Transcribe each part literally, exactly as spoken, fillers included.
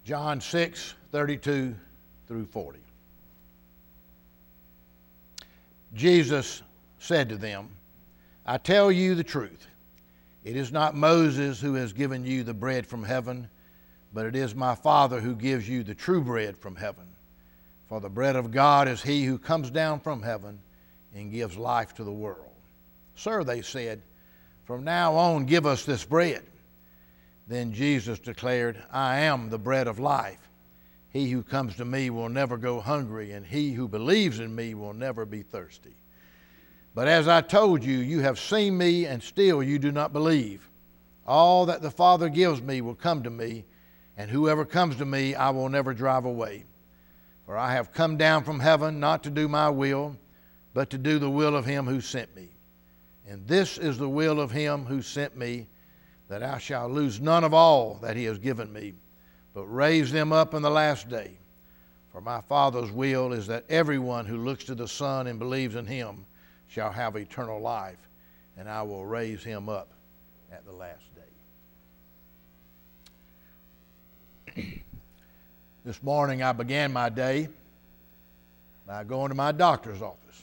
John six, thirty-two through forty. Jesus said to them, I tell you the truth. It is not Moses who has given you the bread from heaven, but it is my Father who gives you the true bread from heaven. For the bread of God is he who comes down from heaven and gives life to the world. Sir, they said, from now on give us this bread. Then Jesus declared, I am the bread of life. He who comes to me will never go hungry, and he who believes in me will never be thirsty. But as I told you, you have seen me, and still you do not believe. All that the Father gives me will come to me, and whoever comes to me I will never drive away. For I have come down from heaven not to do my will, but to do the will of him who sent me. And this is the will of him who sent me, that I shall lose none of all that he has given me, but raise them up in the last day. For my Father's will is that everyone who looks to the Son and believes in him shall have eternal life, and I will raise him up at the last day. This morning I began my day by going to my doctor's office.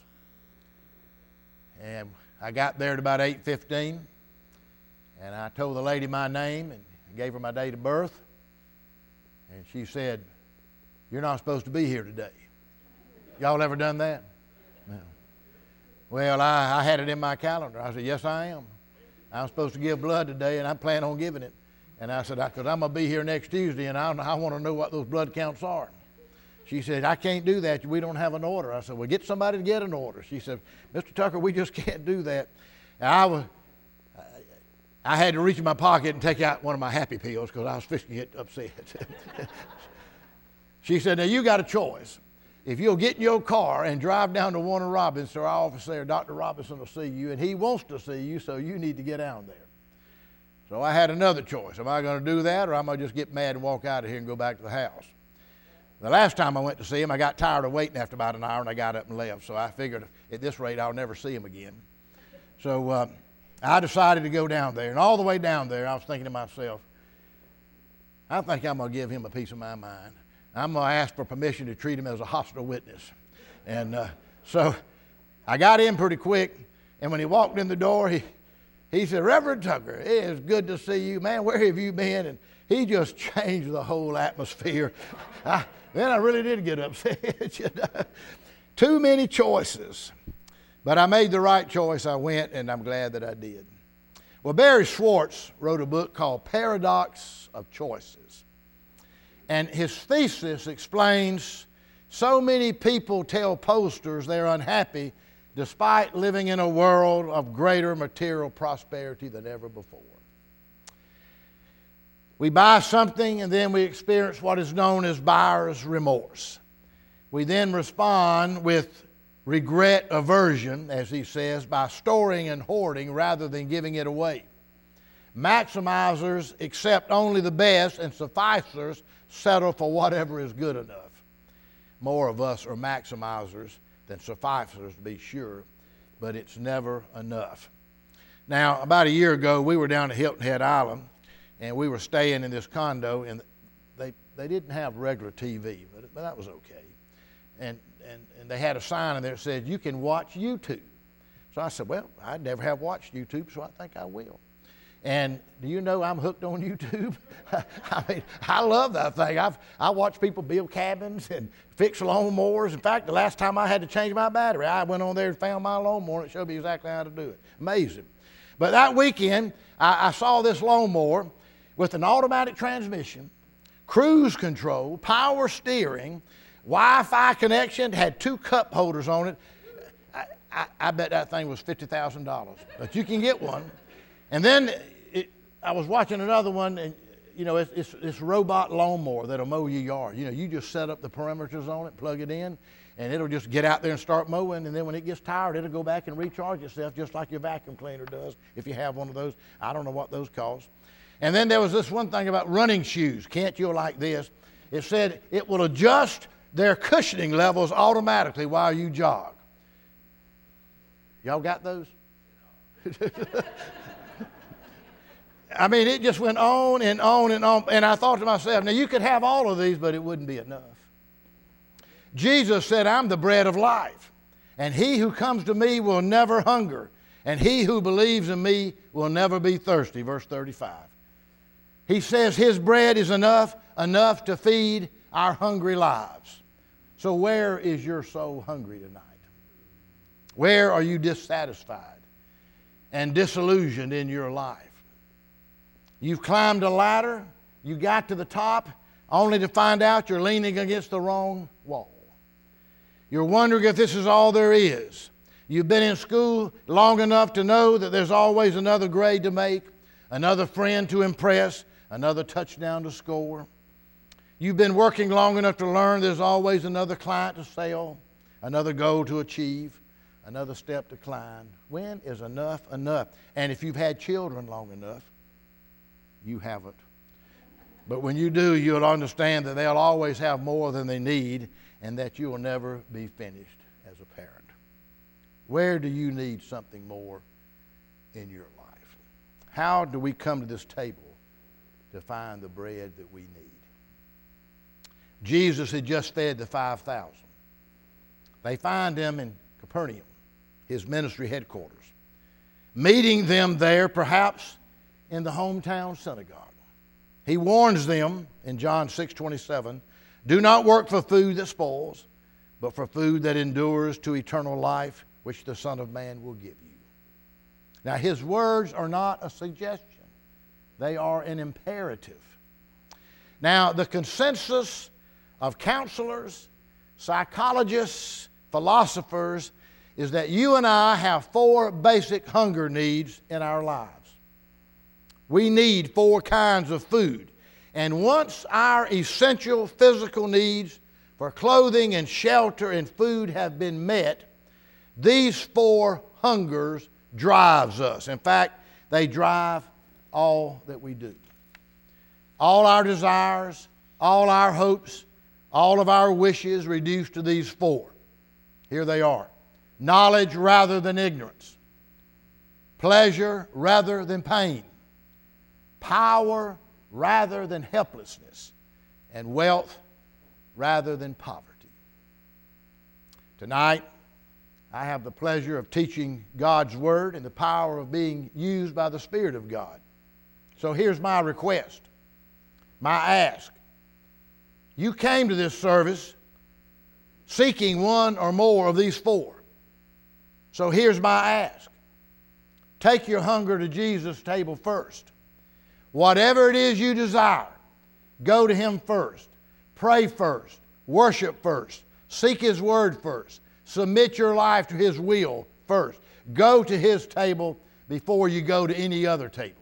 And I got there at about eight fifteen, and I told the lady my name and gave her my date of birth. And she said, you're not supposed to be here today. Y'all ever done that? No. Well, I, I had it in my calendar. I said, yes, I am. I'm supposed to give blood today, and I plan on giving it. And I said, because I'm going to be here next Tuesday, and I, I want to know what those blood counts are. She said, I can't do that. We don't have an order. I said, well, get somebody to get an order. She said, Mister Tucker, we just can't do that. And I was, I had to reach in my pocket and take out one of my happy pills because I was fixing to get upset. She said, now you got a choice. If you'll get in your car and drive down to Warner Robinson, our office there, Doctor Robinson will see you, and he wants to see you, so you need to get down there. So I had another choice. Am I going to do that, or am I just get mad and walk out of here and go back to the house? The last time I went to see him, I got tired of waiting after about an hour, and I got up and left. So I figured at this rate, I'll never see him again. So uh, I decided to go down there. And all the way down there, I was thinking to myself, I think I'm going to give him a piece of my mind. I'm going to ask for permission to treat him as a hostile witness. And uh, so I got in pretty quick, and when he walked in the door, he, he said, Reverend Tucker, it is good to see you. Man, where have you been? And he just changed the whole atmosphere. I, then I really did get upset. You know? Too many choices. But I made the right choice. I went, and I'm glad that I did. Well, Barry Schwartz wrote a book called Paradox of Choices. And his thesis explains so many people tell pollsters they're unhappy despite living in a world of greater material prosperity than ever before. We buy something and then we experience what is known as buyer's remorse. We then respond with regret aversion, as he says, by storing and hoarding rather than giving it away. Maximizers accept only the best, and sufficers settle for whatever is good enough. More of us are maximizers than sufficers, to be sure, but it's never enough. Now, about a year ago, we were down at Hilton Head Island, and we were staying in this condo, and they, they didn't have regular T V, but, but that was okay. And, and, and they had a sign in there that said, you can watch YouTube. So I said, well, I never have watched YouTube, so I think I will. And do you know I'm hooked on YouTube? I mean, I love that thing. I've, I watch people build cabins and fix lawnmowers. In fact, the last time I had to change my battery, I went on there and found my lawnmower, and it showed me exactly how to do it. Amazing. But that weekend, I, I saw this lawnmower with an automatic transmission, cruise control, power steering, Wi-Fi connection, had two cup holders on it. I, I, I bet that thing was fifty thousand dollars, but you can get one. And then it, I was watching another one, and you know, it's, it's, it's robot lawnmower that'll mow your yard. You know, you just set up the perimeters on it, plug it in, and it'll just get out there and start mowing, and then when it gets tired, it'll go back and recharge itself just like your vacuum cleaner does if you have one of those. I don't know what those cost. And then there was this one thing about running shoes. Can't you like this? It said it will adjust their cushioning levels automatically while you jog. Y'all got those? I mean, it just went on and on and on. And I thought to myself, now you could have all of these, but it wouldn't be enough. Jesus said, I'm the bread of life. And he who comes to me will never hunger. And he who believes in me will never be thirsty. Verse thirty-five. He says his bread is enough, enough to feed our hungry lives. So where is your soul hungry tonight? Where are you dissatisfied and disillusioned in your life? You've climbed a ladder, you got to the top, only to find out you're leaning against the wrong wall. You're wondering if this is all there is. You've been in school long enough to know that there's always another grade to make, another friend to impress, another touchdown to score. You've been working long enough to learn there's always another client to sell, another goal to achieve, another step to climb. When is enough enough? And if you've had children long enough, you haven't. But when you do, you'll understand that they'll always have more than they need and that you will never be finished as a parent. Where do you need something more in your life? How do we come to this table to find the bread that we need? Jesus had just fed the five thousand. They find him in Capernaum, his ministry headquarters, meeting them there perhaps in the hometown synagogue. He warns them in John six twenty-seven, do not work for food that spoils, but for food that endures to eternal life, which the Son of Man will give you. Now his words are not a suggestion. They are an imperative. Now the consensus of counselors, psychologists, philosophers is that you and I have four basic hunger needs in our lives. We need four kinds of food. And once our essential physical needs for clothing and shelter and food have been met, these four hungers drives us. In fact, they drive all that we do. All our desires, all our hopes, all of our wishes reduced to these four. Here they are. Knowledge rather than ignorance. Pleasure rather than pain. Power rather than helplessness. And wealth rather than poverty. Tonight, I have the pleasure of teaching God's Word and the power of being used by the Spirit of God. So here's my request, my ask. You came to this service seeking one or more of these four. So here's my ask. Take your hunger to Jesus' table first. Whatever it is you desire, go to Him first. Pray first. Worship first. Seek His Word first. Submit your life to His will first. Go to His table before you go to any other table.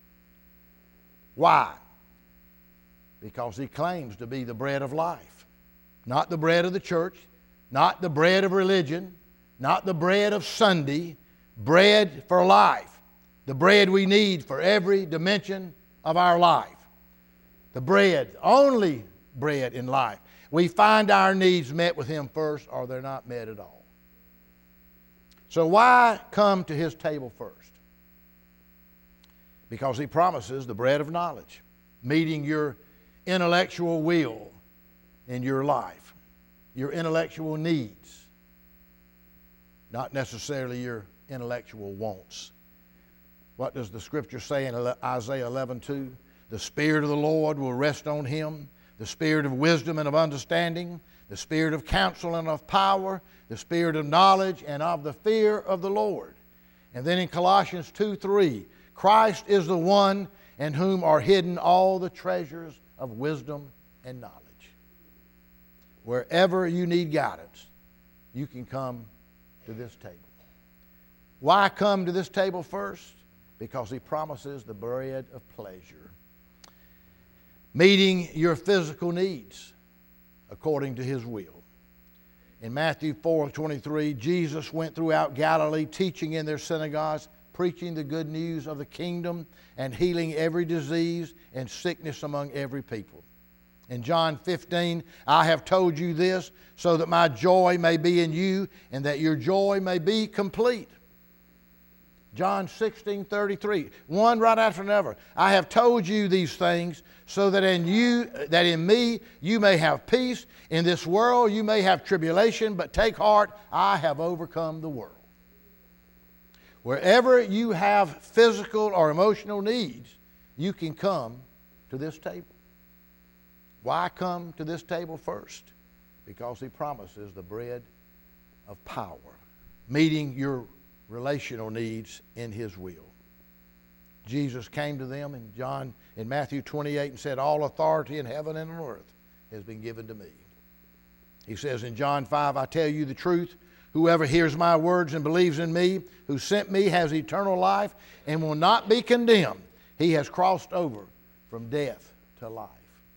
Why? Because He claims to be the bread of life. Not the bread of the church, not the bread of religion, not the bread of Sunday, bread for life. The bread we need for every dimension of our life. The bread, only bread in life. We find our needs met with Him first, or they're not met at all. So why come to His table first? Because He promises the bread of knowledge, meeting your intellectual will in your life, your intellectual needs, not necessarily your intellectual wants. What does the Scripture say in Isaiah eleven two? The Spirit of the Lord will rest on Him, the Spirit of wisdom and of understanding, the Spirit of counsel and of power, the Spirit of knowledge and of the fear of the Lord. And then in Colossians two three, Christ is the one in whom are hidden all the treasures of wisdom and knowledge. Wherever you need guidance, you can come to this table. Why come to this table first? Because He promises the bread of pleasure, meeting your physical needs according to His will. In Matthew four twenty-three, Jesus went throughout Galilee, teaching in their synagogues, preaching the good news of the kingdom, and healing every disease and sickness among every people. In John fifteen, I have told you this so that my joy may be in you and that your joy may be complete. John sixteen thirty-three, one right after another. I have told you these things so that in you, that in me you may have peace. In this world you may have tribulation, but take heart, I have overcome the world. Wherever you have physical or emotional needs, you can come to this table. Why come to this table first? Because he promises the bread of power, meeting your relational needs in his will. Jesus came to them in John in Matthew twenty-eight and said, all authority in heaven and on earth has been given to me. He says in John five, I tell you the truth, whoever hears my words and believes in me, who sent me, has eternal life and will not be condemned. He has crossed over from death to life.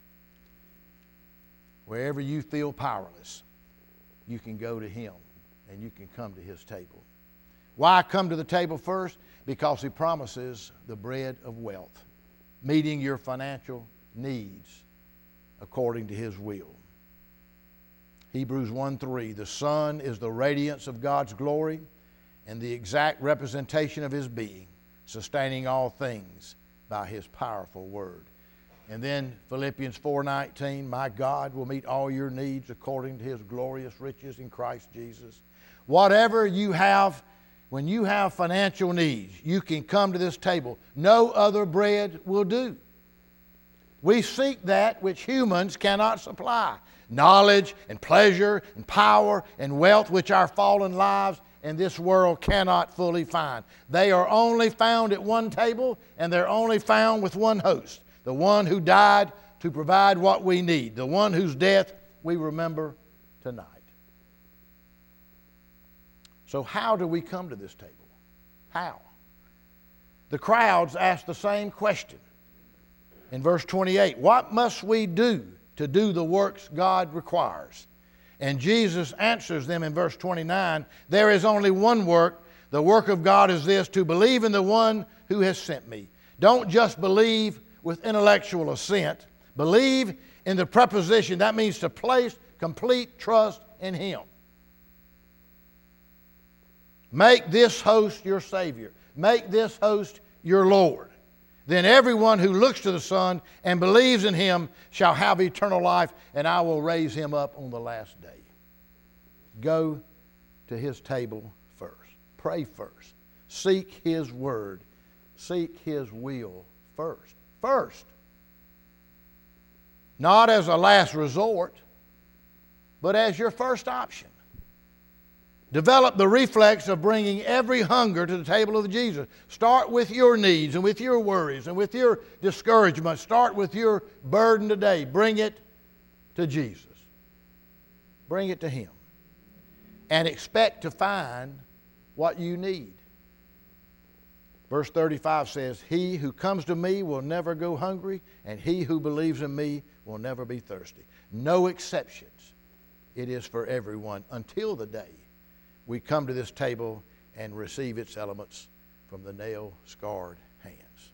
Wherever you feel powerless, you can go to him and you can come to his table. Why come to the table first? Because he promises the bread of wealth, meeting your financial needs according to his will. Hebrews one three, the Son is the radiance of God's glory and the exact representation of his being, sustaining all things by his powerful word. And then Philippians four nineteen, my God will meet all your needs according to his glorious riches in Christ Jesus. Whatever you have, when you have financial needs, you can come to this table. No other bread will do. We seek that which humans cannot supply. Knowledge and pleasure and power and wealth which our fallen lives and this world cannot fully find. They are only found at one table, and they're only found with one host. The one who died to provide what we need. The one whose death we remember tonight. So how do we come to this table? How? The crowds asked the same question. In verse twenty-eight, what must we do to do the works God requires? And Jesus answers them in verse twenty-nine, there is only one work. The work of God is this, to believe in the one who has sent me. Don't just believe with intellectual assent. Believe in the preposition. That means to place complete trust in him. Make this host your Savior. Make this host your Lord. Then everyone who looks to the Son and believes in him shall have eternal life, and I will raise him up on the last day. Go to his table first. Pray first. Seek his word. Seek his will first. First. Not as a last resort, but as your first option. Develop the reflex of bringing every hunger to the table of Jesus. Start with your needs and with your worries and with your discouragement. Start with your burden today. Bring it to Jesus. Bring it to him. And expect to find what you need. Verse thirty-five says, he who comes to me will never go hungry, and he who believes in me will never be thirsty. No exceptions. It is for everyone until the day we come to this table and receive its elements from the nail-scarred hands.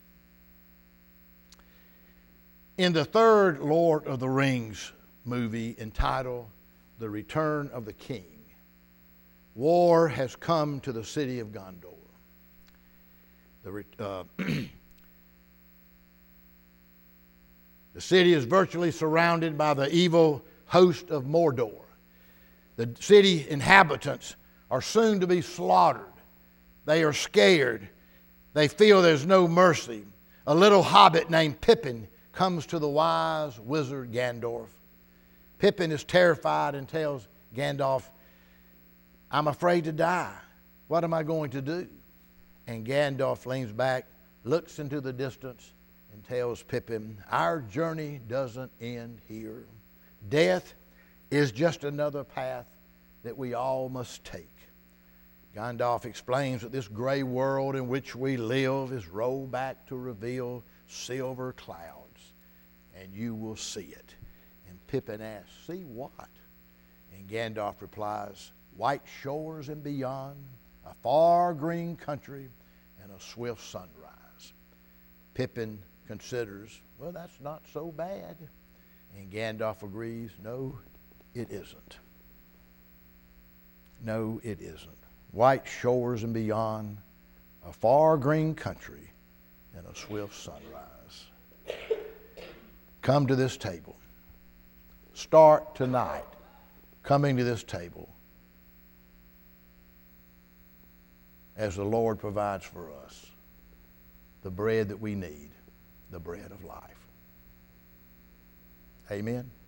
In the third Lord of the Rings movie entitled The Return of the King, war has come to the city of Gondor. The, uh, the city is virtually surrounded by the evil host of Mordor. The city inhabitants are soon to be slaughtered. They are scared. They feel there's no mercy. A little hobbit named Pippin comes to the wise wizard Gandalf. Pippin is terrified and tells Gandalf, I'm afraid to die. What am I going to do? And Gandalf leans back, looks into the distance, and tells Pippin, our journey doesn't end here. Death is just another path that we all must take. Gandalf explains that this gray world in which we live is rolled back to reveal silver clouds, and you will see it. And Pippin asks, see what? And Gandalf replies, white shores and beyond, a far green country, and a swift sunrise. Pippin considers, well, that's not so bad. And Gandalf agrees, no, it isn't. No, it isn't. White shores and beyond, a far green country, and a swift sunrise. Come to this table. Start tonight coming to this table as the Lord provides for us the bread that we need, the bread of life. Amen.